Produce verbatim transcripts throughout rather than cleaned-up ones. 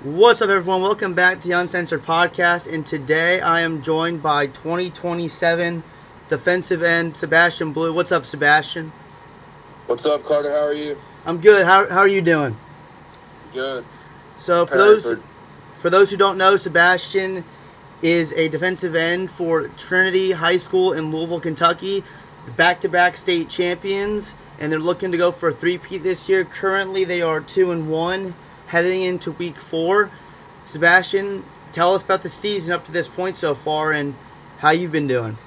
What's up, everyone? Welcome back to the Uncensored Podcast, and today I am joined by twenty twenty-seven defensive end Sebastian Blue. What's up, Sebastian? What's up, Carter? How are you? I'm good. How, how are you doing? Good. So for those for... for those who don't know, Sebastian is a defensive end for Trinity High School in Louisville, Kentucky, back-to-back state champions, and they're looking to go for a three-peat this year. Currently, they are two and one. Heading into week four. Sebastian, tell us about the season up to this point so far and how you've been doing.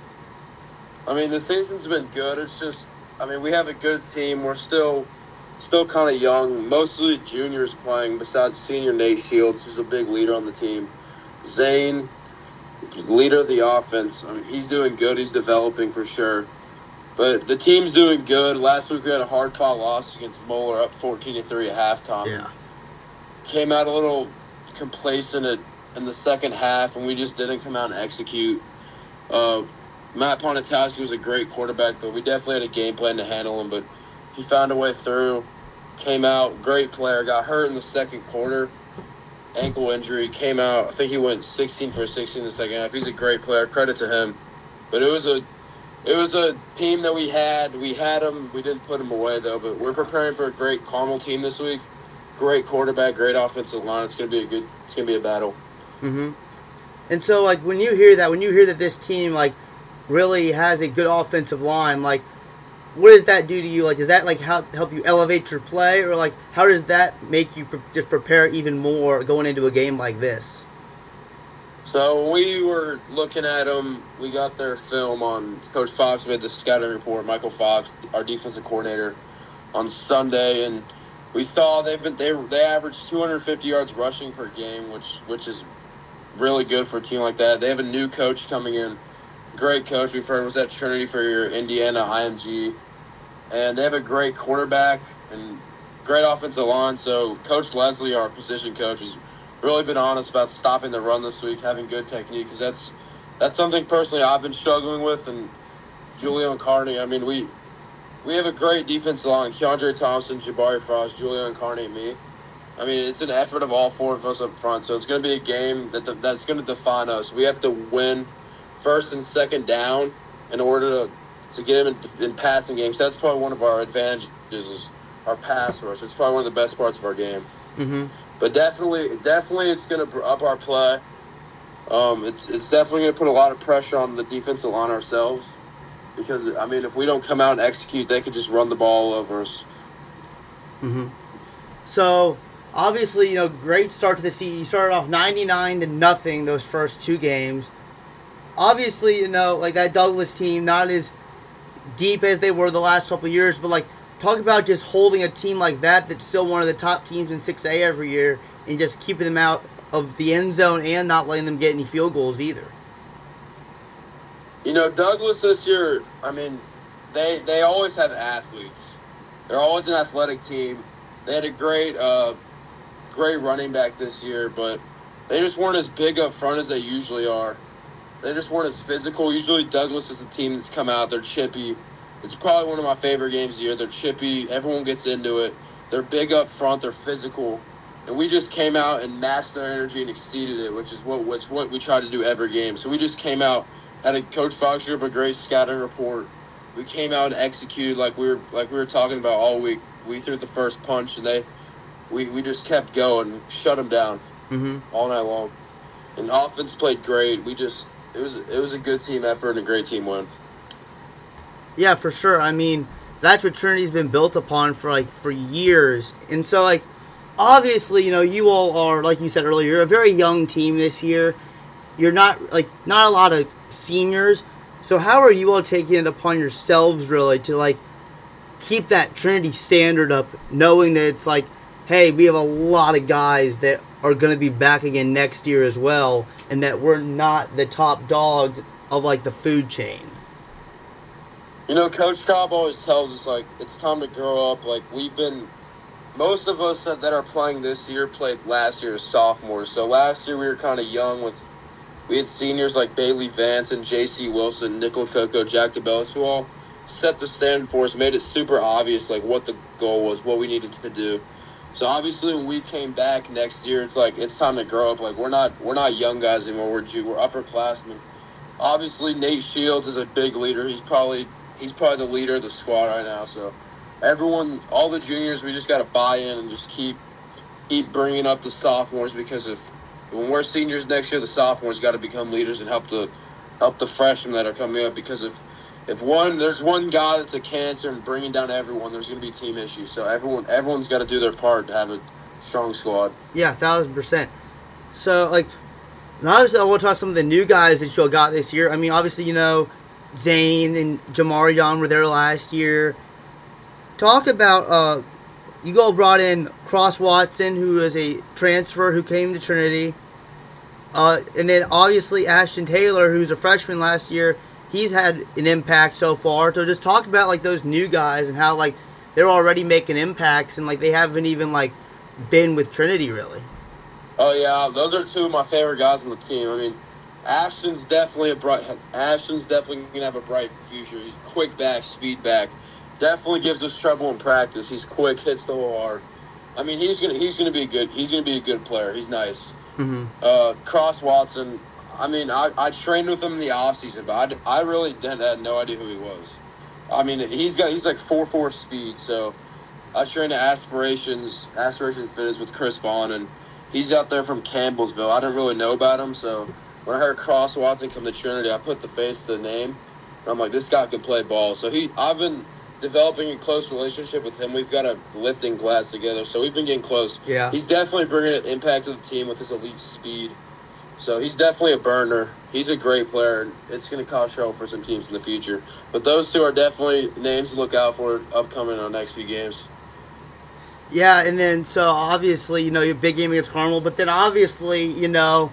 I mean, the season's been good. It's just, I mean, we have a good team. We're still still kind of young. Mostly juniors playing besides senior Nate Shields, who's a big leader on the team. Zane, leader of the offense. I mean, he's doing good. He's developing for sure. But the team's doing good. Last week we had a hard-fought loss against Moeller, up fourteen to three at halftime. Yeah. Came out a little complacent at, in the second half, and we just didn't come out and execute. Uh, Matt Ponatowski was a great quarterback, but we definitely had a game plan to handle him. But he found a way through, came out, great player, got hurt in the second quarter, ankle injury, came out. I think he went sixteen for sixteen in the second half. He's a great player, credit to him. But it was a it was a team that we had. We had him. We didn't put him away, though. But we're preparing for a great Carmel team this week. Great quarterback, great offensive line. It's gonna be a good. It's gonna be a battle. Mm-hmm. And so, like, when you hear that, when you hear that this team like really has a good offensive line, like, what does that do to you? Like, does that like help help you elevate your play, or like how does that make you pre- just prepare even more going into a game like this? So when we were looking at them, we got their film on Coach Fox made the scouting report. Michael Fox, our defensive coordinator, on Sunday, and we saw they've been they they average two hundred fifty yards rushing per game, which which is really good for a team like that. They have a new coach coming in, great coach. We've heard was at Trinity for your Indiana I M G, and they have a great quarterback and great offensive line. So Coach Leslie, our position coach, has really been honest about stopping the run this week, having good technique, because that's that's something personally I've been struggling with. And Julian Carney, I mean we. We have a great defensive line. Keandre Thompson, Jabari Frost, Julian Carney, and me. I mean, it's an effort of all four of us up front. So it's going to be a game that that's going to define us. We have to win first and second down in order to, to get them in, in passing games. That's probably one of our advantages is our pass rush. It's probably one of the best parts of our game. Mm-hmm. But definitely, definitely it's going to up our play. Um, it's, it's definitely going to put a lot of pressure on the defensive line ourselves. Because, I mean, if we don't come out and execute, they could just run the ball over us. Mm-hmm. So, obviously, you know, great start to the season. You started off ninety-nine to nothing those first two games. Obviously, you know, like that Douglas team, not as deep as they were the last couple of years, but, like, talk about just holding a team like that that's still one of the top teams in six A every year and just keeping them out of the end zone and not letting them get any field goals either. You know, Douglas this year, I mean, they they always have athletes. They're always an athletic team. They had a great uh, great running back this year, but they just weren't as big up front as they usually are. They just weren't as physical. Usually Douglas is a team that's come out. They're chippy. It's probably one of my favorite games of the year. They're chippy. Everyone gets into it. They're big up front. They're physical. And we just came out and matched their energy and exceeded it, which is what, which what we try to do every game. So we just came out. Had a Coach Fox group a great scouting report. We came out and executed like we were like we were talking about all week. We threw the first punch and they, we, we just kept going, shut them down mm-hmm. all night long. And offense played great. We just it was it was a good team effort and a great team win. Yeah, for sure. I mean, that's what Trinity's been built upon for like for years, and so like obviously, you know, you all are, like you said earlier, you're a very young team this year. You're not like not a lot of seniors, so how are you all taking it upon yourselves really to like keep that Trinity standard up, knowing that it's like, hey, we have a lot of guys that are going to be back again next year as well, and that we're not the top dogs of like the food chain? You know, Coach Cobb always tells us like it's time to grow up. Like we've been, most of us that are playing this year played last year as sophomores. So last year we were kind of young with. We had seniors like Bailey Vance and J C Wilson, Nicola Coco, Jack DeBellis, who all set the standard for us, made it super obvious like what the goal was, what we needed to do. So obviously, when we came back next year, it's like it's time to grow up. Like we're not we're not young guys anymore. We're G, we're upperclassmen. Obviously, Nate Shields is a big leader. He's probably he's probably the leader of the squad right now. So everyone, all the juniors, we just got to buy in and just keep keep bringing up the sophomores, because if when we're seniors next year, the sophomores got to become leaders and help the help the freshmen that are coming up. Because if if one there's one guy that's a cancer and bringing down everyone, there's going to be team issues. So everyone everyone's got to do their part to have a strong squad. Yeah, thousand percent. So like, and obviously I want to talk some of the new guys that you all got this year. I mean, obviously you know Zane and Jamarion were there last year. Talk about uh, you all brought in Cross Watson, who is a transfer who came to Trinity. Uh, and then obviously Ashton Taylor, who's a freshman last year, he's had an impact so far. So just talk about like those new guys and how like they're already making impacts and like they haven't even like been with Trinity really. Oh yeah, those are two of my favorite guys on the team. I mean, Ashton's definitely a bright. Ashton's definitely gonna have a bright future. He's quick back, speed back. Definitely gives us trouble in practice. He's quick, hits the hole hard. I mean, he's gonna he's gonna be a good he's gonna be a good player. He's nice. Mm-hmm. Uh, Cross Watson. I mean, I, I trained with him in the off season, but I, I really didn't, had no idea who he was. I mean, he's got he's like four four speed. So I trained at Aspirations Aspirations Fitness with Chris Vaughn, and he's out there from Campbellsville. I didn't really know about him, so when I heard Cross Watson come to Trinity, I put the face to the name. And I'm like, this guy can play ball. So he, I've been developing a close relationship with him. We've got a lifting class together, so we've been getting close. Yeah. He's definitely bringing an impact to the team with his elite speed. So he's definitely a burner. He's a great player, and it's going to cause trouble for some teams in the future. But those two are definitely names to look out for upcoming in the next few games. Yeah, and then so obviously, you know, your big game against Carmel, but then obviously, you know,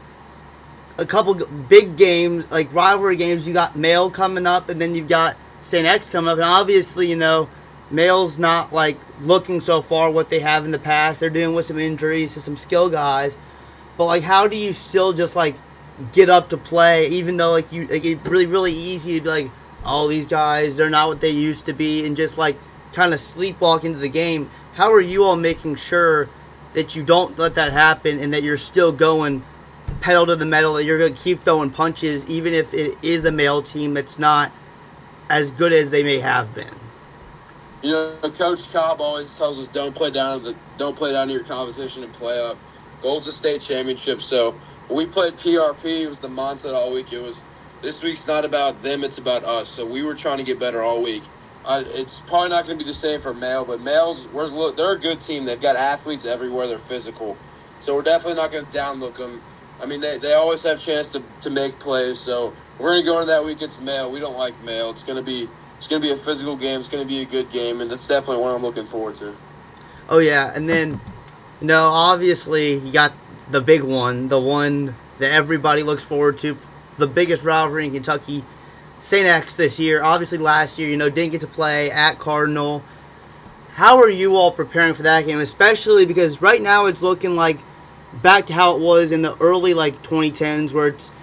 a couple big games, like rivalry games, you got Mail coming up, and then you've got Saint X coming up, and obviously, you know, Mail's not, like, looking so far what they have in the past. They're dealing with some injuries to some skill guys, but, like, how do you still just, like, get up to play, even though, like, you, like, it's really, really easy to be like, oh, these guys, they're not what they used to be, and just, like, kind of sleepwalk into the game. How are you all making sure that you don't let that happen and that you're still going pedal to the metal, that you're going to keep throwing punches, even if it is a male team that's not as good as they may have been? You know, Coach Cobb always tells us don't play down to the don't play down to your competition and play up. Goals to state championship. So when we played P R P, it was the mindset all week. It was this week's not about them, it's about us. So we were trying to get better all week. Uh, it's probably not going to be the same for Male, but Males, we're look, they're a good team. They've got athletes everywhere. They're physical. So we're definitely not going to downlook them. I mean, they, they always have a chance to, to make plays. So we're going to go into that week against Male. We don't like Male. It's going to be it's going to be a physical game. It's going to be a good game, and that's definitely what I'm looking forward to. Oh, yeah, and then, you know, obviously you got the big one, the one that everybody looks forward to, the biggest rivalry in Kentucky, Saint X this year. Obviously last year, you know, didn't get to play at Cardinal. How are you all preparing for that game, especially because right now it's looking like back to how it was in the early, like, twenty tens, where it's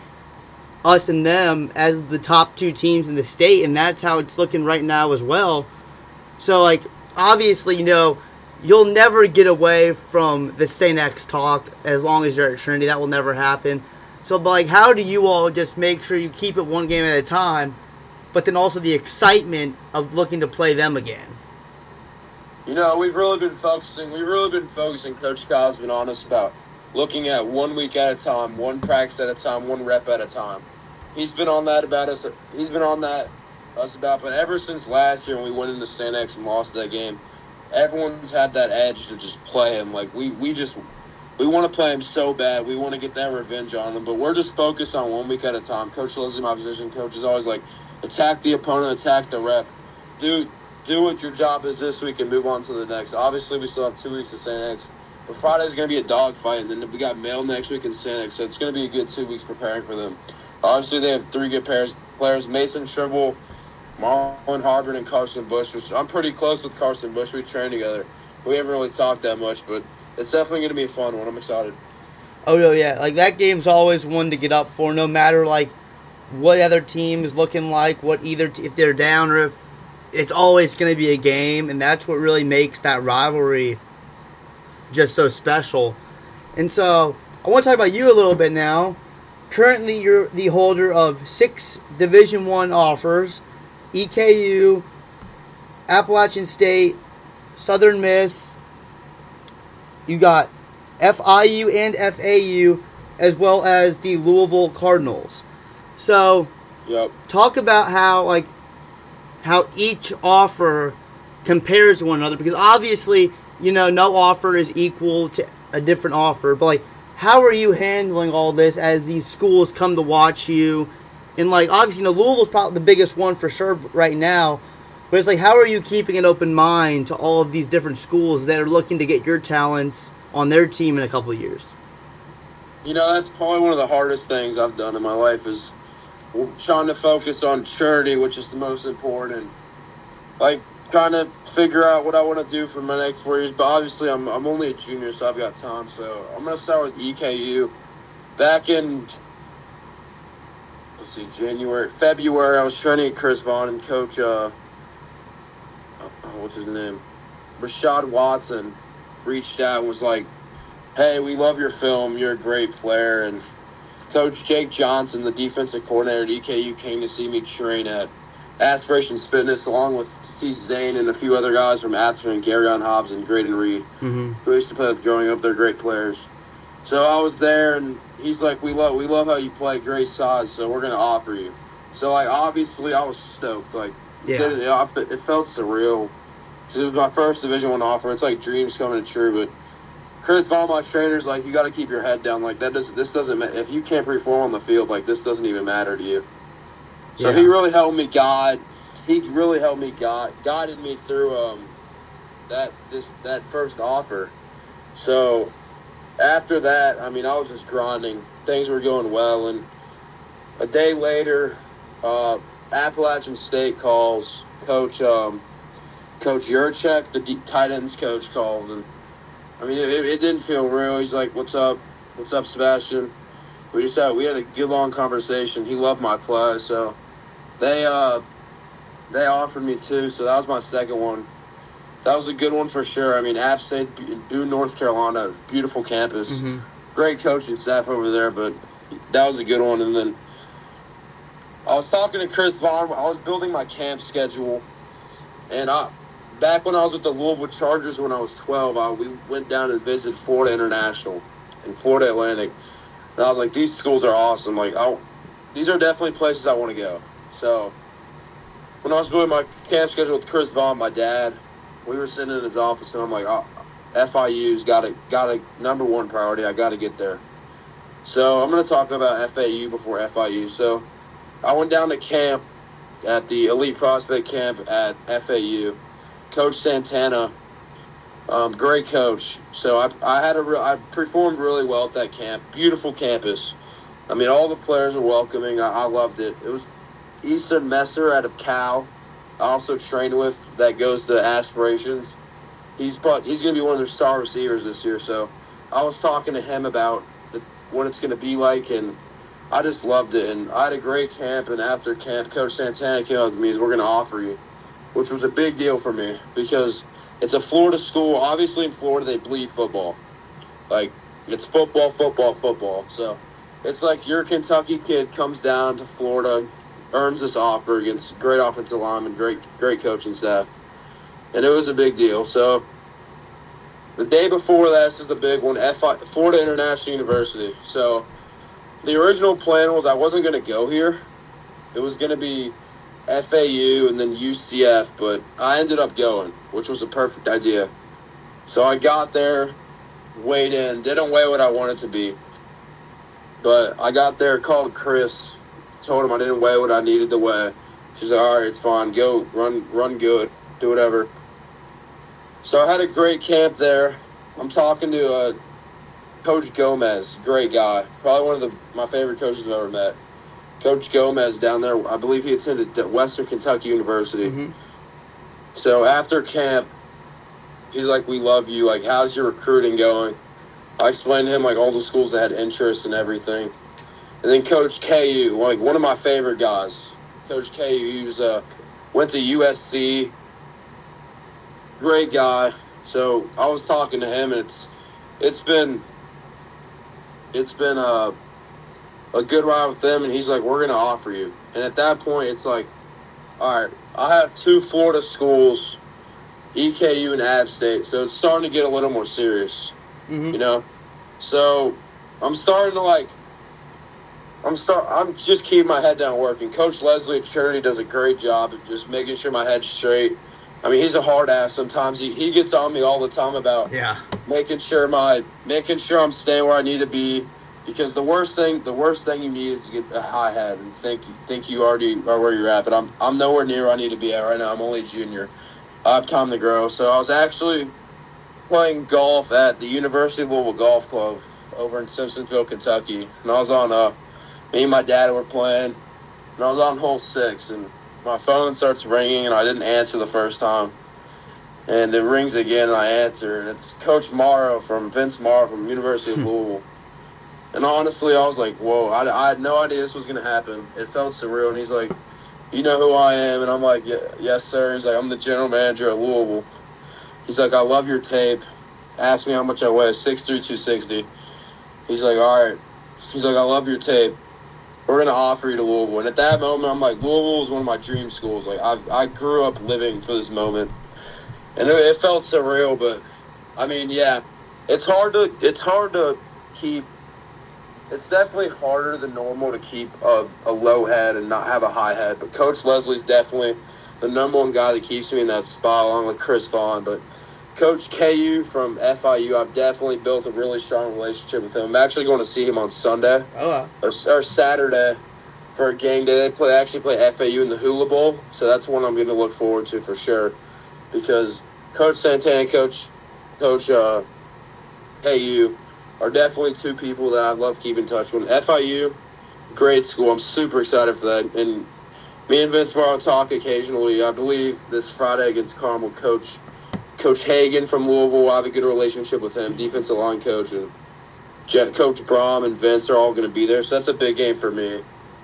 us and them as the top two teams in the state, and that's how it's looking right now as well. So, like, obviously, you know, you'll never get away from the Saint X talk as long as you're at Trinity. That will never happen. So, but, like, how do you all just make sure you keep it one game at a time, but then also the excitement of looking to play them again? You know, we've really been focusing, we've really been focusing, Coach Cobb's been honest about looking at one week at a time, one practice at a time, one rep at a time. He's been on that about us. He's been on that us about, but ever since last year when we went into Saint X and lost that game, everyone's had that edge to just play him. Like, we, we just, we want to play him so bad. We want to get that revenge on him, but we're just focused on one week at a time. Coach Leslie, my position coach, is always like, attack the opponent, attack the rep. Do, do what your job is this week and move on to the next. Obviously, we still have two weeks of Saint X. But Friday's going to be a dogfight, and then we got Male next week in Saint X, so it's going to be a good two weeks preparing for them. Obviously, they have three good pairs, players, Mason Tribble, Marlon Harbin, and Carson Bush. Which I'm pretty close with Carson Bush. We train together. We haven't really talked that much, but it's definitely going to be a fun one. I'm excited. Oh, no, yeah. Like, that game's always one to get up for, no matter, like, what other team is looking like, what either t- if they're down or if it's always going to be a game, and that's what really makes that rivalry just so special. And so I want to talk about you a little bit now. Currently, you're the holder of six Division One offers: E K U, Appalachian State, Southern Miss. You got F I U and F A U, as well as the Louisville Cardinals. So, yep. talk about how like how each offer compares to one another, because obviously, you know, no offer is equal to a different offer. But like, how are you handling all this as these schools come to watch you? And like, obviously, you know, Louisville's probably the biggest one for sure right now. But it's like, how are you keeping an open mind to all of these different schools that are looking to get your talents on their team in a couple of years? You know, that's probably one of the hardest things I've done in my life is trying to focus on Trinity, which is the most important. Like, trying to figure out what I want to do for my next four years. But obviously, I'm I'm only a junior, so I've got time. So I'm going to start with E K U. Back in, let's see, January, February, I was training at Chris Vaughn and Coach, uh, what's his name? Rashad Watson reached out and was like, hey, we love your film. You're a great player. And Coach Jake Johnson, the defensive coordinator at E K U, came to see me train at Aspirations Fitness, along with C. Zane and a few other guys from Atherton and Garyon Hobbs and Graydon Reed, mm-hmm. who I used to play with growing up. They're great players. So I was there, and he's like, we love we love how you play, great size, so we're going to offer you. So, like, obviously, I was stoked. Like, yeah. it, it, it felt surreal. It was my first Division One offer. It's like dreams coming true, but Chris Vaughn, my trainer's like, you got to keep your head down. Like, that does this doesn't matter. If you can't perform on the field, like, this doesn't even matter to you. So yeah. he really helped me guide. He really helped me guide, guided me through um that this that first offer. So after that, I mean, I was just grinding. Things were going well, and a day later, uh, Appalachian State calls. Coach um, Coach Yurchek, the D- tight ends coach, calls, and I mean, it, it didn't feel real. He's like, "What's up? What's up, Sebastian?" We just had we had a good long conversation. He loved my play, so they uh they offered me two. So that was my second one. That was a good one for sure. I mean, App State in Boone, North Carolina, beautiful campus, mm-hmm. great coaching staff over there. But that was a good one. And then I was talking to Chris Vaughn. I was building my camp schedule, and I. Back when I was with the Louisville Chargers when I was twelve, I, we went down and visited Florida International and Florida Atlantic. And I was like, these schools are awesome. Like, I, these are definitely places I want to go. So when I was doing my camp schedule with Chris Vaughn, my dad, we were sitting in his office, and I'm like, oh, F I U's got a, got a number one priority. I got to get there. So I'm going to talk about F A U before F I U. So I went down to camp at the Elite Prospect Camp at F A U. Coach Santana, um, great coach. So I I had a re- I performed really well at that camp. Beautiful campus. I mean, all the players are welcoming. I, I loved it. It was Easton Messer out of Cal. I also trained with that goes to Aspirations. He's but he's going to be one of their star receivers this year. So I was talking to him about the, what it's going to be like, and I just loved it. And I had a great camp. And after camp, Coach Santana came up to me and said, we're going to offer you, which was a big deal for me because it's a Florida school. Obviously, in Florida, they bleed football. Like, it's football, football, football. So it's like your Kentucky kid comes down to Florida, earns this offer against great offensive lineman, great great coaching staff. And it was a big deal. So the day before that, this is the big one, F I, Florida International University. So the original plan was I wasn't going to go here. It was going to be F A U and then U C F, but I ended up going, which was a perfect idea. So I got there, weighed in, didn't weigh what I wanted to be. But I got there, called Chris, told him I didn't weigh what I needed to weigh. She's like, all right, it's fine. Go, run run good, do whatever. So I had a great camp there. I'm talking to uh, Coach Gomez, great guy. Probably one of the my favorite coaches I've ever met. Coach Gomez down there, I believe he attended Western Kentucky University. Mm-hmm. So after camp, he's like, we love you. Like, how's your recruiting going? I explained to him, like, all the schools that had interest and everything. And then Coach K U, like, one of my favorite guys. Coach K U, he was, uh, went to U S C. Great guy. So I was talking to him, and it's it's been it's been a a good ride with them, and he's like, we're gonna offer you. And at that point, it's like, all right, I have two Florida schools, E K U and App State, so it's starting to get a little more serious, mm-hmm. you know. So I'm starting to like. I'm start. I'm just keeping my head down working. Coach Leslie at Trinity does a great job of just making sure my head's straight. I mean, he's a hard ass. Sometimes he, he gets on me all the time about yeah. making sure my making sure I'm staying where I need to be. Because the worst thing the worst thing you need is to get a high head and think think you already are where you're at. But I'm I'm nowhere near where I need to be at right now. I'm only a junior. I have time to grow. So I was actually playing golf at the University of Louisville Golf Club over in Simpsonville, Kentucky, and I was on uh. Me and my dad were playing, and I was on hole six, and my phone starts ringing, and I didn't answer the first time. And it rings again, and I answer, and it's Coach Morrow from Vince Morrow from University of Louisville. And honestly, I was like, whoa, I, I had no idea this was going to happen. It felt surreal, and he's like, you know who I am? And I'm like, yeah, yes, sir. He's like, I'm the general manager at Louisville. He's like, I love your tape. Ask me how much I weigh, six three, two sixty. He's like, all right. He's like, I love your tape. We're going to offer you to Louisville. And at that moment, I'm like, Louisville is one of my dream schools. Like, I I grew up living for this moment. And it, it felt surreal, but, I mean, yeah. It's hard to, it's hard to keep, it's definitely harder than normal to keep a, a low head and not have a high head. But Coach Leslie's definitely the number one guy that keeps me in that spot, along with Chris Vaughn. But Coach K U from F I U, I've definitely built a really strong relationship with him. I'm actually going to see him on Sunday oh, wow. or, or Saturday for a game day. They play they actually play F A U in the Hula Bowl, so that's one I'm going to look forward to for sure. Because Coach Santana, Coach Coach uh, K U are definitely two people that I love keeping in touch with. F I U, great school. I'm super excited for that. And me and Vince Morrow talk occasionally. I believe this Friday against Carmel, Coach Coach Hagan from Louisville, I have a good relationship with him, defensive line coach, and Coach Brom and Vince are all going to be there, so that's a big game for me.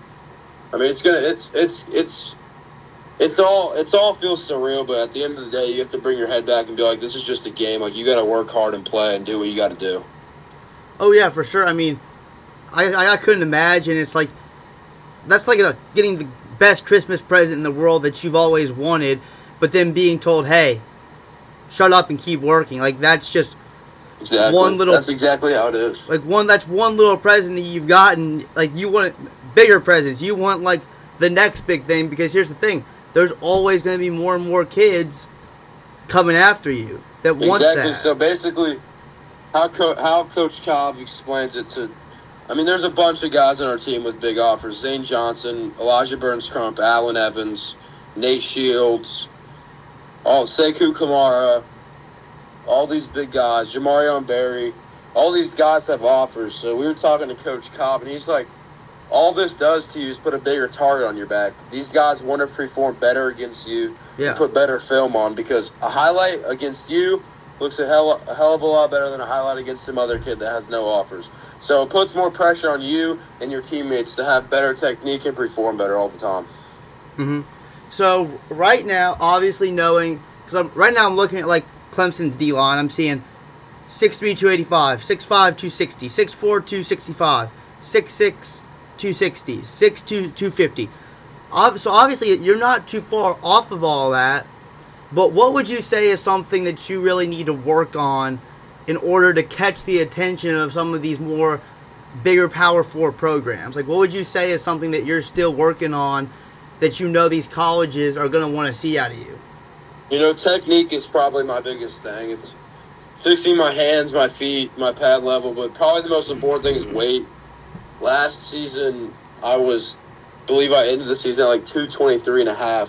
I mean, it's gonna, it's, it's, it's, it's all, it's all feels surreal, but at the end of the day, you have to bring your head back and be like, this is just a game. Like, you got to work hard and play and do what you got to do. Oh yeah, for sure. I mean, I, I I couldn't imagine. It's like that's like a, getting the best Christmas present in the world that you've always wanted, but then being told, hey, shut up and keep working. Like, that's just exactly. one little... That's exactly how it is. Like, one, that's one little present that you've gotten. Like, you want bigger presents. You want, like, the next big thing, because here's the thing. There's always going to be more and more kids coming after you that want exactly. that. So, basically, how, Co- how Coach Cobb explains it to... I mean, there's a bunch of guys on our team with big offers. Zane Johnson, Elijah Burns-Crump, Allen Evans, Nate Shields... Oh, Sekou Kamara, all these big guys, Jamarion Berry, all these guys have offers. So we were talking to Coach Cobb, and he's like, all this does to you is put a bigger target on your back. These guys want to perform better against you, yeah. and put better film on, because a highlight against you looks a hell, a hell of a lot better than a highlight against some other kid that has no offers. So it puts more pressure on you and your teammates to have better technique and perform better all the time. Mm-hmm. So right now, obviously knowing, because I'm right now I'm looking at like Clemson's D line. I'm seeing six three, two eighty-five, six five, two sixty, six four, two sixty-five, six six, two sixty, six two, two fifty. So obviously you're not too far off of all that. But what would you say is something that you really need to work on in order to catch the attention of some of these more bigger Power Four programs? Like, what would you say is something that you're still working on that you know these colleges are going to want to see out of you? You know, technique is probably my biggest thing. It's fixing my hands, my feet, my pad level, but probably the most important thing is weight. Last season, I was, I believe I ended the season at like two twenty-three and a half.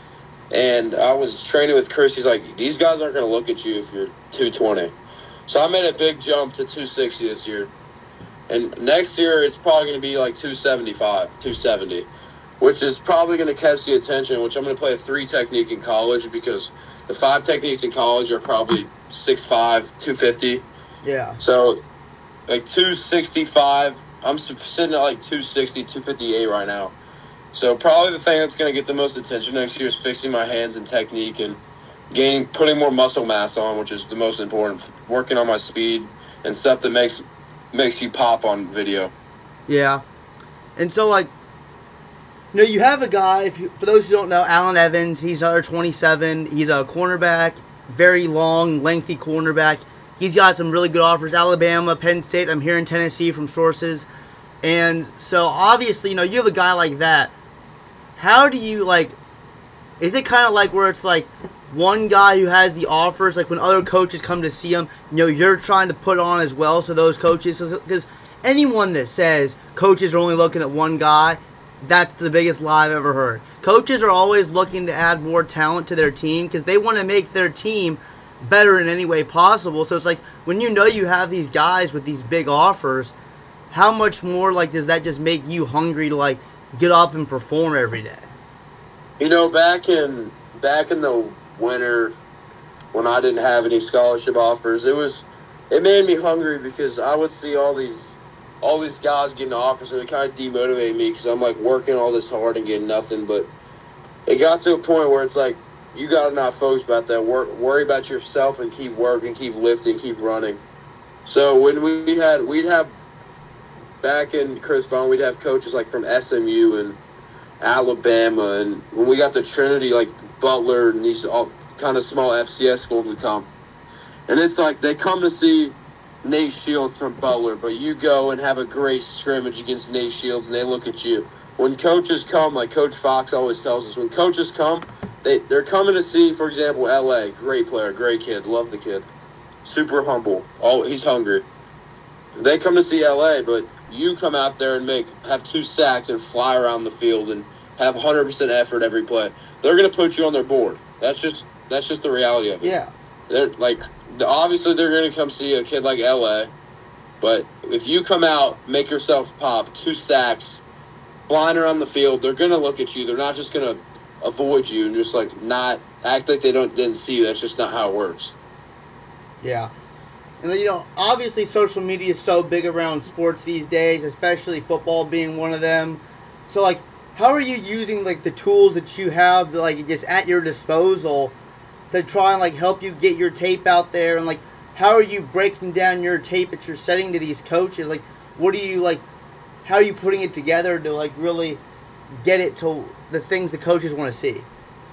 And I was training with Chris. He's like, these guys aren't going to look at you if you're two twenty. So I made a big jump to two sixty this year. And next year, it's probably going to be like two seventy-five, two seventy. Which is probably going to catch the attention, which I'm going to play a three technique in college, because the five techniques in college are probably six five, two fifty. Yeah. So, like two sixty-five, I'm sitting at like two sixty, two fifty-eight right now. So probably the thing that's going to get the most attention next year is fixing my hands and technique and gaining, putting more muscle mass on, which is the most important, working on my speed and stuff that makes makes you pop on video. Yeah. And so, like, you know, you have a guy, if you, for those who don't know, Allen Evans, he's under twenty-seven. He's a cornerback, very long, lengthy cornerback. He's got some really good offers. Alabama, Penn State, I'm hearing Tennessee from sources. And so, obviously, you know, you have a guy like that. How do you, like, is it kind of like where it's like one guy who has the offers, like when other coaches come to see him, you know, you're trying to put on as well, so those coaches, because anyone that says coaches are only looking at one guy, that's the biggest lie I've ever heard. Coaches are always looking to add more talent to their team because they want to make their team better in any way possible. So it's like when you know you have these guys with these big offers, how much more like does that just make you hungry to like get up and perform every day? You know, back in back in the winter when I didn't have any scholarship offers, it was it made me hungry because I would see all these all these guys getting offers, and it kind of demotivated me because I'm like working all this hard and getting nothing. But it got to a point where it's like you gotta not focus about that. Work, worry about yourself and keep working, keep lifting, keep running. So when we had we'd have back in Chris Vaughn, we'd have coaches like from S M U and Alabama, and when we got to Trinity, like Butler and these all kind of small F C S schools would come, and it's like they come to see Nate Shields from Butler, but you go and have a great scrimmage against Nate Shields, and they look at you. When coaches come, like Coach Fox always tells us, when coaches come, they, they're coming to see, for example, L A, great player, great kid, love the kid, super humble, oh, he's hungry. They come to see L A, but you come out there and make have two sacks and fly around the field and have one hundred percent effort every play. They're going to put you on their board. That's just that's just the reality of it. Yeah. They're like, obviously they're going to come see a kid like L A, but if you come out, make yourself pop, two sacks, flying around the field, they're going to look at you. They're not just going to avoid you and just like not act like they don't didn't see you. That's just not how it works. Yeah. And, you know, obviously social media is so big around sports these days, especially football being one of them. So, like, how are you using, like, the tools that you have, like, just at your disposal to try and, like, help you get your tape out there? And, like, how are you breaking down your tape that you're setting to these coaches? Like, what are you, like, how are you putting it together to, like, really get it to the things the coaches want to see?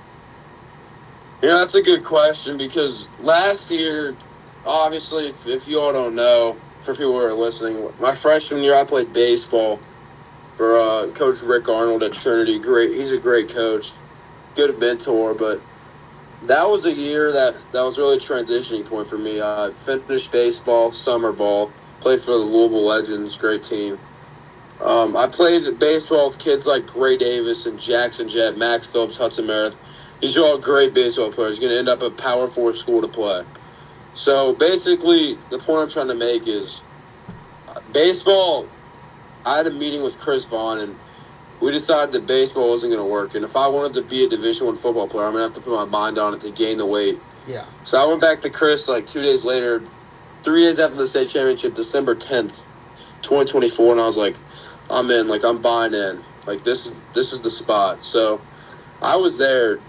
Yeah, that's a good question because last year, obviously, if, if you all don't know, for people who are listening, my freshman year I played baseball for uh, Coach Rick Arnold at Trinity. Great, he's a great coach, good mentor. But that was a year that that was really a transitioning point for me. I finished baseball, summer ball, played for the Louisville Legends, great team. Um, I played baseball with kids like Gray Davis and Jackson Jett, Max Phillips, Hudson Meredith. These are all great baseball players. You're going to end up at Power Four school to play. So basically, the point I'm trying to make is baseball. I had a meeting with Chris Vaughn, and we decided that baseball wasn't going to work. And if I wanted to be a Division One football player, I'm going to have to put my mind on it to gain the weight. Yeah. So I went back to Chris like two days later, three days after the state championship, December tenth, twenty twenty-four, and I was like, I'm in. Like, I'm buying in. Like, this is this is the spot. So I was there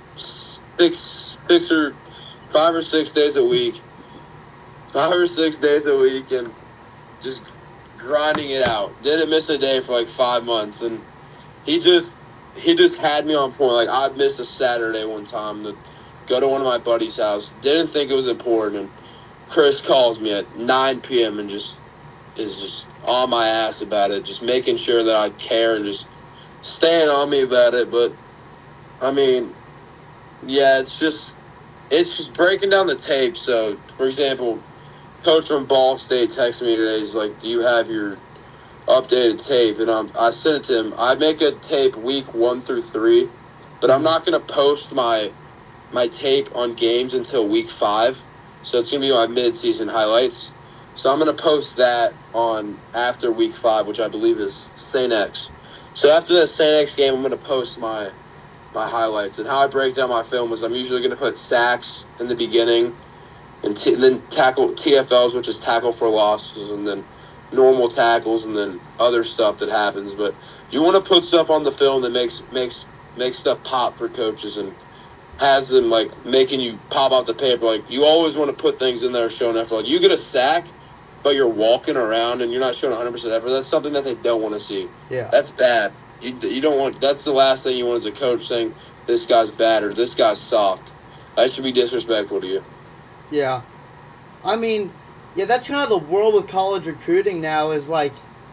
six, six or five or six days a week, five or six days a week, and just grinding it out. Didn't miss a day for like five months, and he just he just had me on point. Like, I'd miss a Saturday one time to go to one of my buddy's house. Didn't think it was important, and Chris calls me at nine p.m. and just is just on my ass about it, just making sure that I care and just staying on me about it. But I mean, yeah, it's just it's just breaking down the tape. So, for example, coach from Ball State texted me today. He's like, "Do you have your updated tape?" And I'm, I sent it to him. I make a tape week one through three, but I'm not going to post my my tape on games until week five. So it's going to be my mid-season highlights. So I'm going to post that on after week five, which I believe is Saint X. So after that Saint X game, I'm going to post my my highlights. And how I break down my film is I'm usually going to put sacks in the beginning, and, t- and then tackle T F Ls, which is tackle for losses, and then normal tackles, and then other stuff that happens. But you want to put stuff on the film that makes makes makes stuff pop for coaches and has them like making you pop out the paper. Like, you always want to put things in there showing effort. Like, you get a sack, but you're walking around and you're not showing one hundred percent effort, that's something that they don't want to see. Yeah. That's bad. You you don't want – that's the last thing you want as a coach, saying this guy's bad or this guy's soft. That should be disrespectful to you. Yeah. I mean, yeah, that's kind of the world with college recruiting now is, like,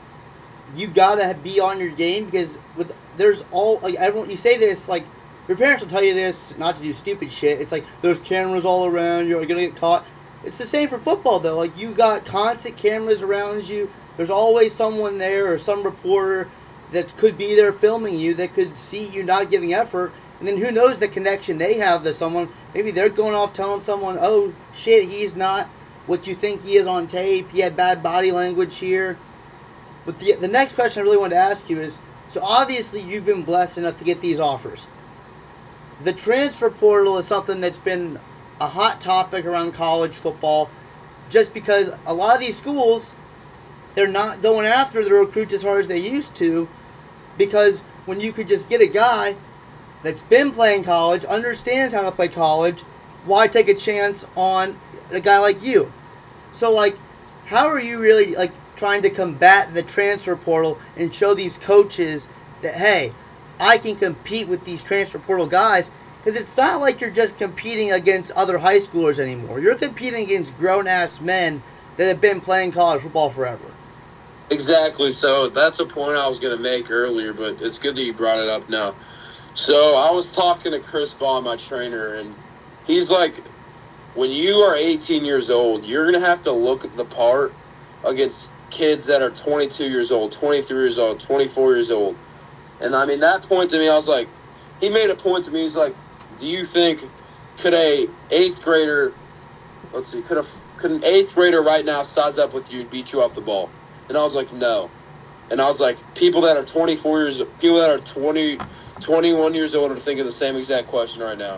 you got to be on your game because with there's all – like, everyone – you say this, like, your parents will tell you this, not to do stupid shit. It's like there's cameras all around. You're going to get caught. It's the same for football, though. Like, you got constant cameras around you. There's always someone there or some reporter that could be there filming you that could see you not giving effort. And then who knows the connection they have to someone. Maybe they're going off telling someone, oh, shit, he's not what you think he is on tape. He had bad body language here. But the, the next question I really wanted to ask you is, so obviously you've been blessed enough to get these offers. The transfer portal is something that's been a hot topic around college football just because a lot of these schools, they're not going after the recruits as hard as they used to because when you could just get a guy that's been playing college, understands how to play college, why take a chance on a guy like you? So, like, how are you really, like, trying to combat the transfer portal and show these coaches that, hey, I can compete with these transfer portal guys? Because it's not like you're just competing against other high schoolers anymore. You're competing against grown-ass men that have been playing college football forever. Exactly. So that's a point I was going to make earlier, but it's good that you brought it up now. So I was talking to Chris Vaughn, my trainer, and he's like, when you are eighteen years old, you're going to have to look at the part against kids that are twenty-two years old, twenty-three years old, twenty-four years old. And, I mean, that point to me, I was like, he made a point to me. He's like, do you think, could a eighth grader, let's see, could a could an eighth grader right now size up with you and beat you off the ball? And I was like, no. And I was like, people that are twenty-four years, people that are twenty, twenty-one years old are thinking the same exact question right now.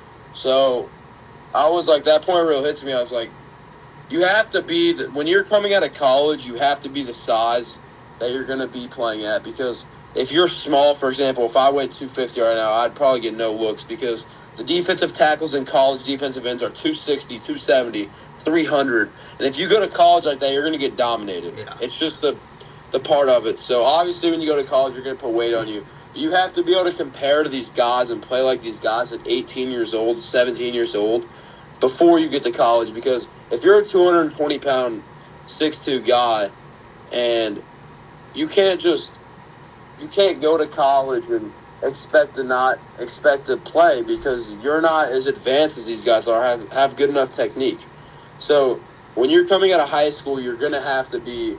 So I was like, that point really hits me. I was like, you have to be, the, when you're coming out of college, you have to be the size that you're going to be playing at. Because if you're small, for example, if I weighed two fifty right now, I'd probably get no looks because the defensive tackles in college defensive ends are two sixty, two seventy, three hundred. And if you go to college like that, you're going to get dominated. Yeah. It's just the the part of it. So obviously when you go to college, you're going to put weight on you. You have to be able to compare to these guys and play like these guys at eighteen years old, seventeen years old before you get to college. Because if you're a two hundred twenty pound, six two guy and you can't just – you can't go to college and expect to not expect to play because you're not as advanced as these guys are, have, have good enough technique. So when you're coming out of high school, you're going to have to be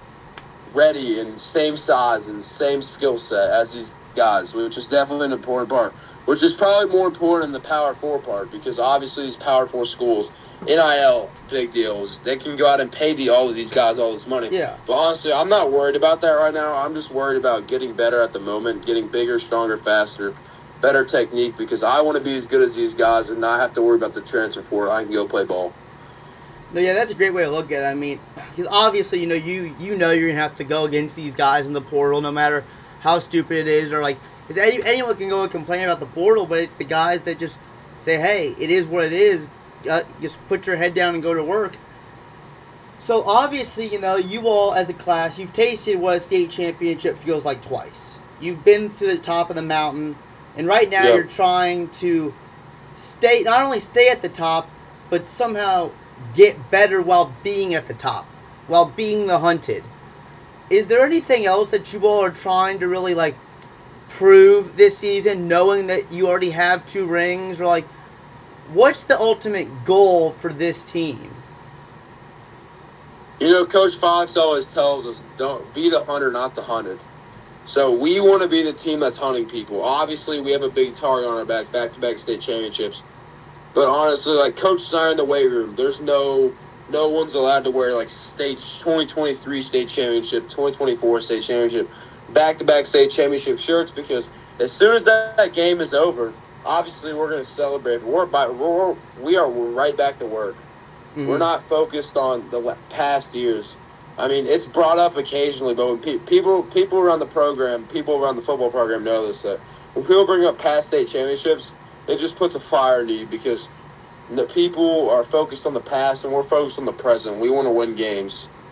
ready and same size and same skill set as these guys, which is definitely an important part, which is probably more important in the Power Four part because obviously these Power Four schools, N I L, big deals. They can go out and pay the, all of these guys all this money. Yeah. But honestly, I'm not worried about that right now. I'm just worried about getting better at the moment, getting bigger, stronger, faster, better technique because I want to be as good as these guys and not have to worry about the transfer for it. I can go play ball. No, yeah, that's a great way to look at it. I mean, because obviously, you know, you you know you're going to have to go against these guys in the portal no matter how stupid it is or, like, because any, anyone can go and complain about the portal, but it's the guys that just say, hey, it is what it is. Uh, just put your head down and go to work. So, obviously, you know, you all as a class, you've tasted what a state championship feels like twice. You've been to the top of the mountain, and right now Yep. you're trying to stay, not only stay at the top, but somehow get better while being at the top, while being the hunted. Is there anything else that you all are trying to really, like, prove this season, knowing that you already have two rings, or, like, what's the ultimate goal for this team? You know, Coach Fox always tells us, don't be the hunter, not the hunted. So we want to be the team that's hunting people. Obviously, we have a big target on our backs, back-to-back state championships. But honestly, like, Coach and I are in the weight room. There's no no one's allowed to wear, like, state twenty twenty-three state championship, twenty twenty-four state championship, back-to-back state championship shirts because as soon as that, that game is over, obviously we're going to celebrate. We're, by, we're we are right back to work. Mm-hmm. We're not focused on the past years. I mean, it's brought up occasionally, but when pe- people people around the program, people around the football program know this, that when people bring up past state championships, it just puts a fire into you because the people are focused on the past and we're focused on the present. We want to win games.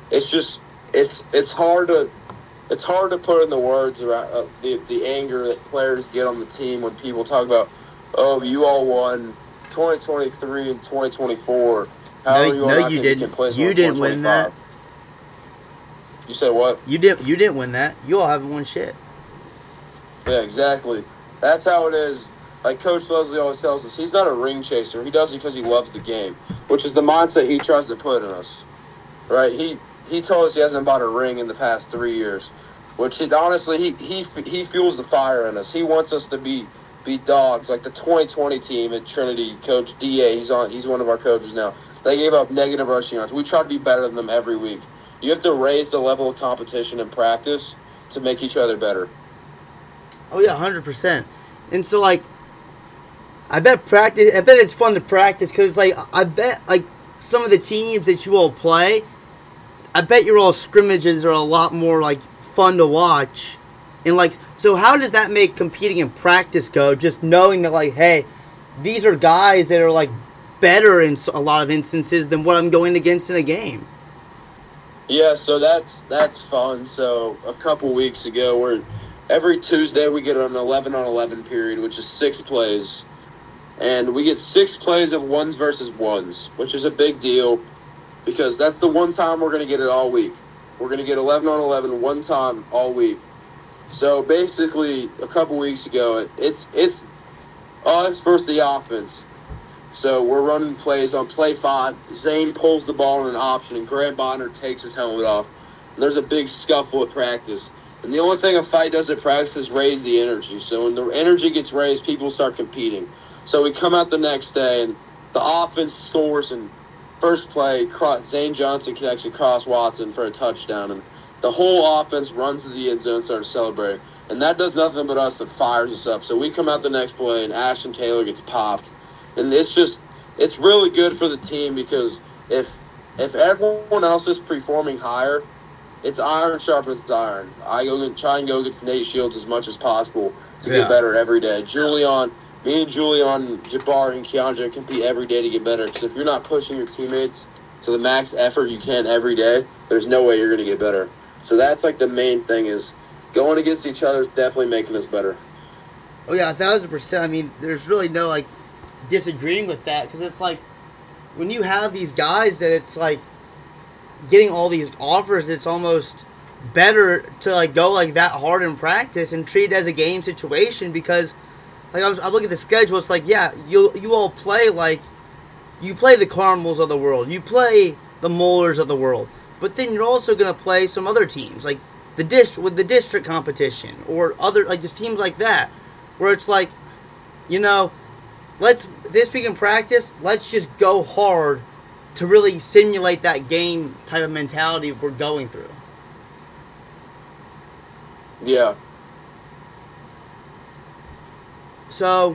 it's just it's it's hard to it's hard to put in the words around uh, the the anger that players get on the team when people talk about, oh, you all won twenty twenty-three and twenty twenty-four. How No, are you all no, not you gonna didn't. get placed You on didn't win that. twenty twenty-five? You said what? You didn't. You didn't win that. You all haven't won shit. Yeah, exactly. That's how it is. Like Coach Leslie always tells us, he's not a ring chaser. He does it because he loves the game, which is the mindset he tries to put in us. Right? He he told us he hasn't bought a ring in the past three years, which he, honestly he he he fuels the fire in us. He wants us to be be dogs. Like the twenty twenty team at Trinity, Coach D A, he's on. He's one of our coaches now. They gave up negative rushing yards. We try to be better than them every week. You have to raise the level of competition and practice to make each other better. Oh yeah, hundred percent. And so like, I bet practice. I bet it's fun to practice because like I bet like some of the teams that you all play, I bet your all scrimmages are a lot more like fun to watch. And like, so how does that make competing in practice go? Just knowing that like, hey, these are guys that are like better in a lot of instances than what I'm going against in a game. Yeah, so that's that's fun. So a couple weeks ago, we're every Tuesday we get an eleven on eleven period, which is six plays. And we get six plays of ones versus ones, which is a big deal because that's the one time we're going to get it all week. We're going to get eleven on eleven one time all week. So basically, a couple weeks ago, it's it's us versus the offense. So we're running plays on play five. Zane pulls the ball in an option, and Grant Bonner takes his helmet off. And there's a big scuffle at practice. And the only thing a fight does at practice is raise the energy. So when the energy gets raised, people start competing. So we come out the next day, and the offense scores, and first play, Zane Johnson connects across Watson for a touchdown, and the whole offense runs to the end zone and starts celebrating. And that does nothing but us. It fires us up. So we come out the next play, and Ashton Taylor gets popped. And it's just, it's really good for the team because if if everyone else is performing higher, it's iron sharpens iron. I go get, try and go get Nate Shields as much as possible to Yeah. get better every day. Julian, me and Julian, Jabbar, and Keandre compete every day to get better because if you're not pushing your teammates to the max effort you can every day, there's no way you're going to get better. So that's like the main thing is going against each other is definitely making us better. Oh yeah, a thousand percent. I mean, there's really no like disagreeing with that because it's like when you have these guys that it's like getting all these offers, it's almost better to like go like that hard in practice and treat it as a game situation because like I was I look at the schedule, it's like yeah, you you all play like you play the Caramels of the world, you play the Molars of the world, but then you're also gonna play some other teams like the dish with the district competition or other like just teams like that where it's like, you know, let's this week in practice, let's just go hard to really simulate that game type of mentality we're going through. Yeah. So,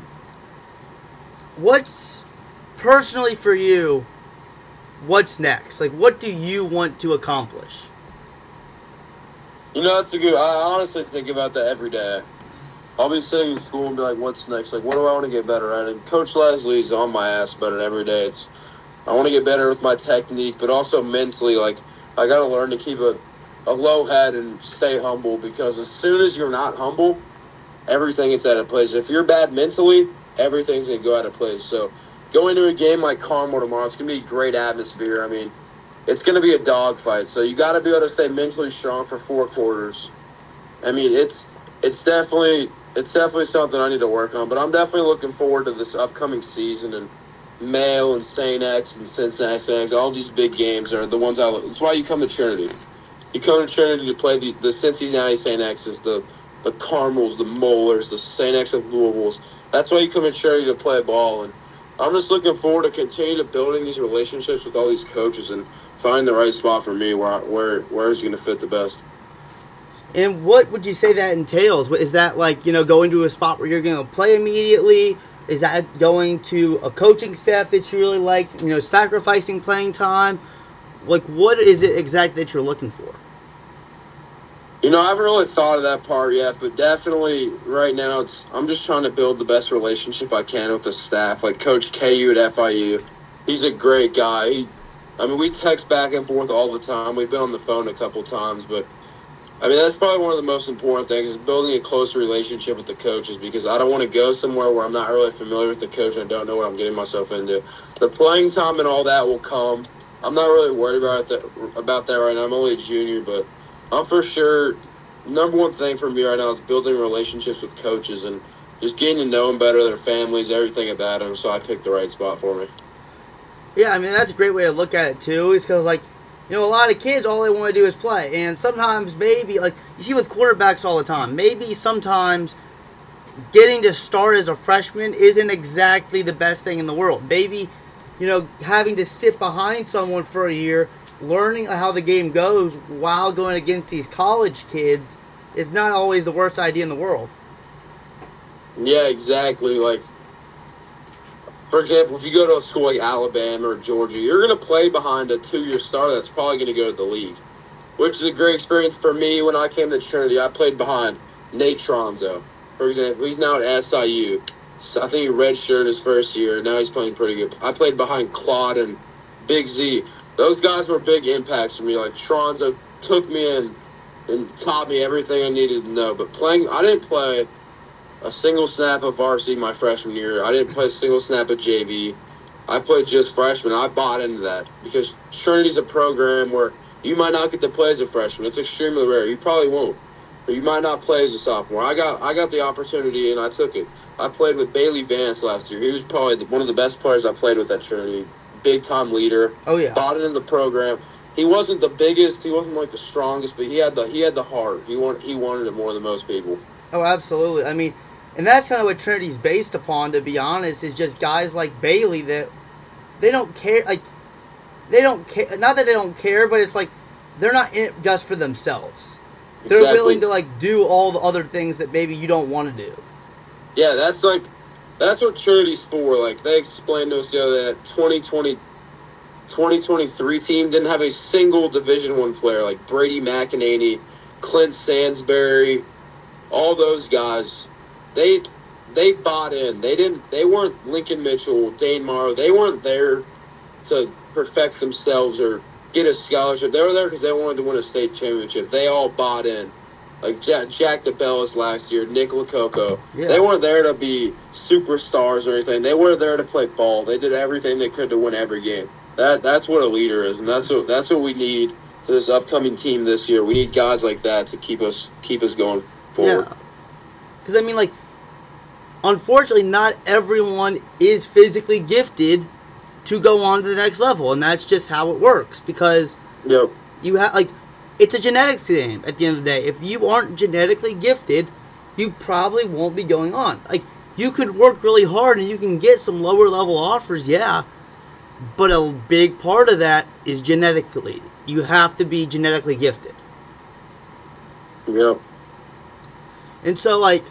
what's personally for you? What's next? Like, what do you want to accomplish? You know, that's a good. I honestly think about that every day. I'll be sitting in school and be like, "What's next? Like, what do I want to get better at?" And Coach Leslie's on my ass about it every day. It's I want to get better with my technique, but also mentally. Like, I got to learn to keep a, a low head and stay humble because as soon as you're not humble, everything gets out of place. If you're bad mentally, everything's gonna go out of place. So, going to a game like Carmel tomorrow, it's gonna be a great atmosphere. I mean, it's gonna be a dogfight. So you got to be able to stay mentally strong for four quarters. I mean, it's it's definitely. It's definitely something I need to work on, but I'm definitely looking forward to this upcoming season and Mayo and Saint X and Cincinnati Saint X. All these big games are the ones I look. That's why you come to Trinity. You come to Trinity to play the, the Cincinnati Saint X's, the the Caramels, the Molars, the Saint X of Louisville's. That's why you come to Trinity to play ball, and I'm just looking forward to continue to building these relationships with all these coaches and find the right spot for me where where where is going to fit the best. And what would you say that entails? Is that like, you know, going to a spot where you're going to play immediately? Is that going to a coaching staff that you really like, you know, sacrificing playing time? Like, what is it exactly that you're looking for? You know, I haven't really thought of that part yet, but definitely right now it's I'm just trying to build the best relationship I can with the staff. Like Coach K U at F I U, he's a great guy. He I mean, we text back and forth all the time. We've been on the phone a couple times, but I mean, that's probably one of the most important things is building a close relationship with the coaches because I don't want to go somewhere where I'm not really familiar with the coach and I don't know what I'm getting myself into. The playing time and all that will come. I'm not really worried about that, about that right now. I'm only a junior, but I'm for sure number one thing for me right now is building relationships with coaches and just getting to know them better, their families, everything about them, so I picked the right spot for me. Yeah, I mean, that's a great way to look at it, too, is because, like, you know, a lot of kids, all they want to do is play. And sometimes maybe, like, you see with quarterbacks all the time, maybe sometimes getting to start as a freshman isn't exactly the best thing in the world. Maybe, you know, having to sit behind someone for a year, learning how the game goes while going against these college kids is not always the worst idea in the world. Yeah, exactly. Like, for example, if you go to a school like Alabama or Georgia, you're going to play behind a two-year starter that's probably going to go to the league, which is a great experience for me. When I came to Trinity, I played behind Nate Tronzo, for example. He's now at S I U. So I think he redshirted his first year. Now he's playing pretty good. I played behind Claude and Big Z. Those guys were big impacts for me. Like, Tronzo took me in and taught me everything I needed to know. But playing, I didn't play a single snap of varsity my freshman year. I didn't play a single snap of J V. I played just freshman. I bought into that because Trinity's a program where you might not get to play as a freshman. It's extremely rare. You probably won't. But you might not play as a sophomore. I got I got the opportunity, and I took it. I played with Bailey Vance last year. He was probably the, one of the best players I played with at Trinity. Big-time leader. Oh, yeah. Bought into the program. He wasn't the biggest. He wasn't, like, the strongest, but he had the he had the heart. He, want, he wanted it more than most people. Oh, absolutely. I mean, and that's kind of what Trinity's based upon, to be honest, is just guys like Bailey that they don't care. Like, they don't care. Not that they don't care, but it's like they're not in it just for themselves. They're Exactly. willing to, like, do all the other things that maybe you don't want to do. Yeah, that's like, that's what Trinity's for. Like, they explained to us the other day that twenty twenty, twenty twenty-three team didn't have a single Division One player. Like Brady McEnany, Clint Sansbury, all those guys. They they bought in. They didn't. They weren't Lincoln Mitchell, Dane Morrow. They weren't there to perfect themselves or get a scholarship. They were there because they wanted to win a state championship. They all bought in. Like Jack, Jack DeBellis last year, Nick Lococo. Yeah. They weren't there to be superstars or anything. They were there to play ball. They did everything they could to win every game. That that's what a leader is, and that's what that's what we need for this upcoming team this year. We need guys like that to keep us keep us going forward. Yeah. Because, I mean, like, unfortunately, not everyone is physically gifted to go on to the next level, and that's just how it works. Because Yep. you have, like, it's a genetics game at the end of the day. If you aren't genetically gifted, you probably won't be going on. Like, you could work really hard and you can get some lower level offers, yeah. But a big part of that is genetically. You have to be genetically gifted. Yep. And so, like,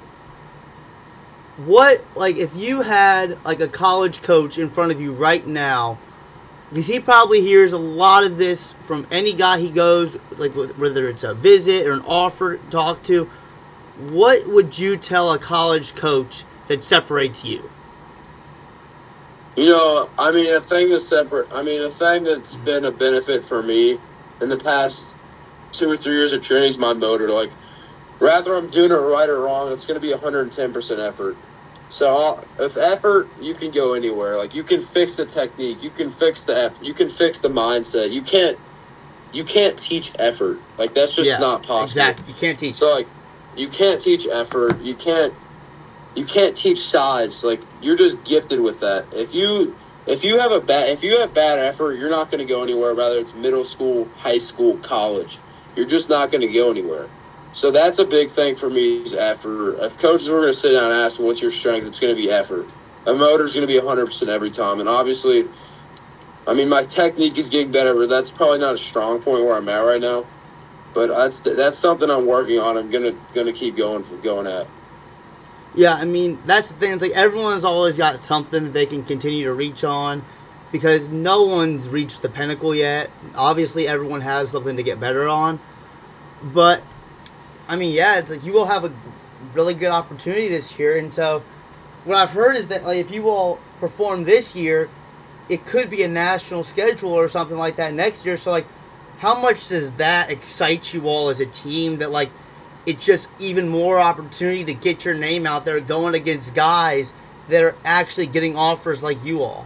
what, like, if you had, like, a college coach in front of you right now, because he probably hears a lot of this from any guy he goes, like, whether it's a visit or an offer to talk to, what would you tell a college coach that separates you? You know, I mean, a thing that's separate. I mean, a thing that's been a benefit for me in the past two or three years at Trinity is my motor. Like, rather I'm doing it right or wrong, it's going to be one hundred ten percent effort. So, I'll, if effort, you can go anywhere. Like, you can fix the technique, you can fix the effort, you can fix the mindset. You can't, you can't teach effort. Like, that's just Yeah, not possible. Exactly. You can't teach. So, like, you can't teach effort. You can't, you can't teach size. Like, you're just gifted with that. If you, if you have a bad, if you have bad effort, you're not going to go anywhere. Whether it's middle school, high school, college, you're just not going to go anywhere. So that's a big thing for me is effort. If coaches were going to sit down and ask them, what's your strength, it's going to be effort. A motor's going to be one hundred percent every time. And obviously, I mean, my technique is getting better, but that's probably not a strong point where I'm at right now. But that's that's something I'm working on. I'm going to going to keep going for going at. Yeah, I mean, that's the thing. It's like everyone's always got something that they can continue to reach on because no one's reached the pinnacle yet. Obviously, everyone has something to get better on. But, I mean, yeah, it's like you will have a really good opportunity this year. And so what I've heard is that, like, if you all perform this year, it could be a national schedule or something like that next year. So, like, how much does that excite you all as a team that, like, it's just even more opportunity to get your name out there going against guys that are actually getting offers like you all?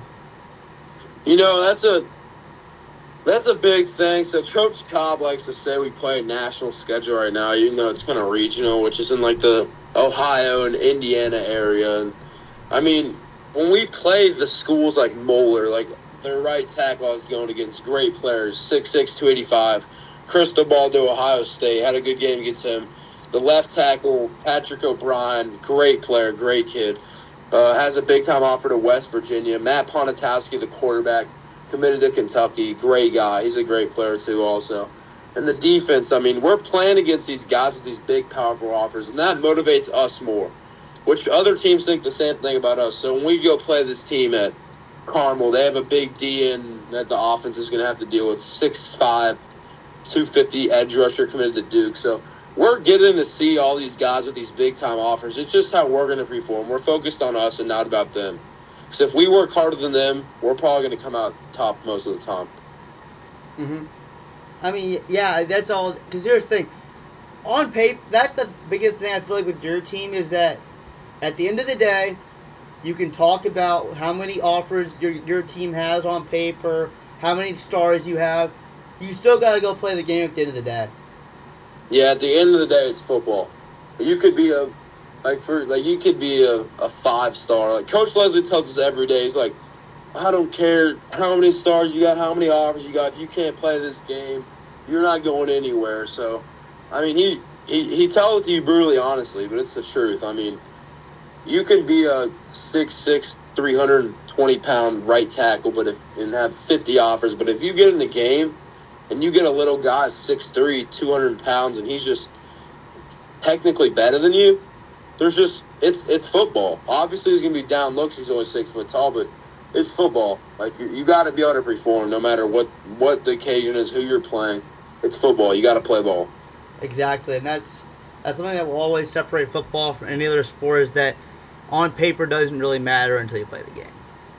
You know, that's a that's a big thing. So Coach Cobb likes to say we play a national schedule right now, even though it's kind of regional, which is in like the Ohio and Indiana area. And I mean, when we play the schools like Moeller, like their right tackle is going against great players, six six, two eighty-five. Cristobal to Ohio State, had a good game against him. The left tackle, Patrick O'Brien, great player, great kid. Uh, has a big-time offer to West Virginia. Matt Ponatowski, the quarterback, committed to Kentucky. Great guy. He's a great player, too, also. And the defense, I mean, we're playing against these guys with these big, powerful offers, and that motivates us more, which other teams think the same thing about us. So when we go play this team at Carmel, they have a big D in that the offense is going to have to deal with, six five, two fifty edge rusher committed to Duke. So we're getting to see all these guys with these big-time offers. It's just how we're going to perform. We're focused on us and not about them. Because if we work harder than them, we're probably going to come out top most of the time. Mm-hmm. I mean, yeah, that's all. Because here's the thing. On paper, that's the biggest thing I feel like with your team is that at the end of the day, you can talk about how many offers your your team has on paper, how many stars you have. You still got to go play the game at the end of the day. Yeah, at the end of the day, it's football. You could be a, like for like you could be a, a five star. Like Coach Leslie tells us every day, he's like, I don't care how many stars you got, how many offers you got. If you can't play this game, you're not going anywhere. So, I mean, he he he tells it to you brutally, honestly, but it's the truth. I mean, you could be a six six, three hundred twenty pound right tackle, but if and have fifty offers, but if you get in the game. And you get a little guy, six three, two hundred pounds, and he's just technically better than you. There's just, it's it's football. Obviously, he's going to be down looks. He's only six foot tall, but it's football. Like, you, you got to be able to perform no matter what, what the occasion is, who you're playing. It's football. You got to play ball. Exactly, and that's that's something that will always separate football from any other sport is that on paper doesn't really matter until you play the game.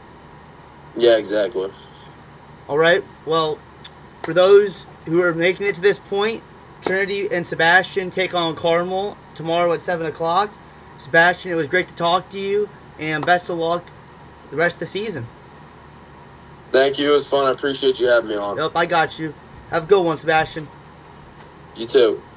Yeah, exactly. All right, well, for those who are making it to this point, Trinity and Sebastian take on Carmel tomorrow at seven o'clock. Sebastian, it was great to talk to you, and best of luck the rest of the season. Thank you. It was fun. I appreciate you having me on. Yep, I got you. Have a good one, Sebastian. You too.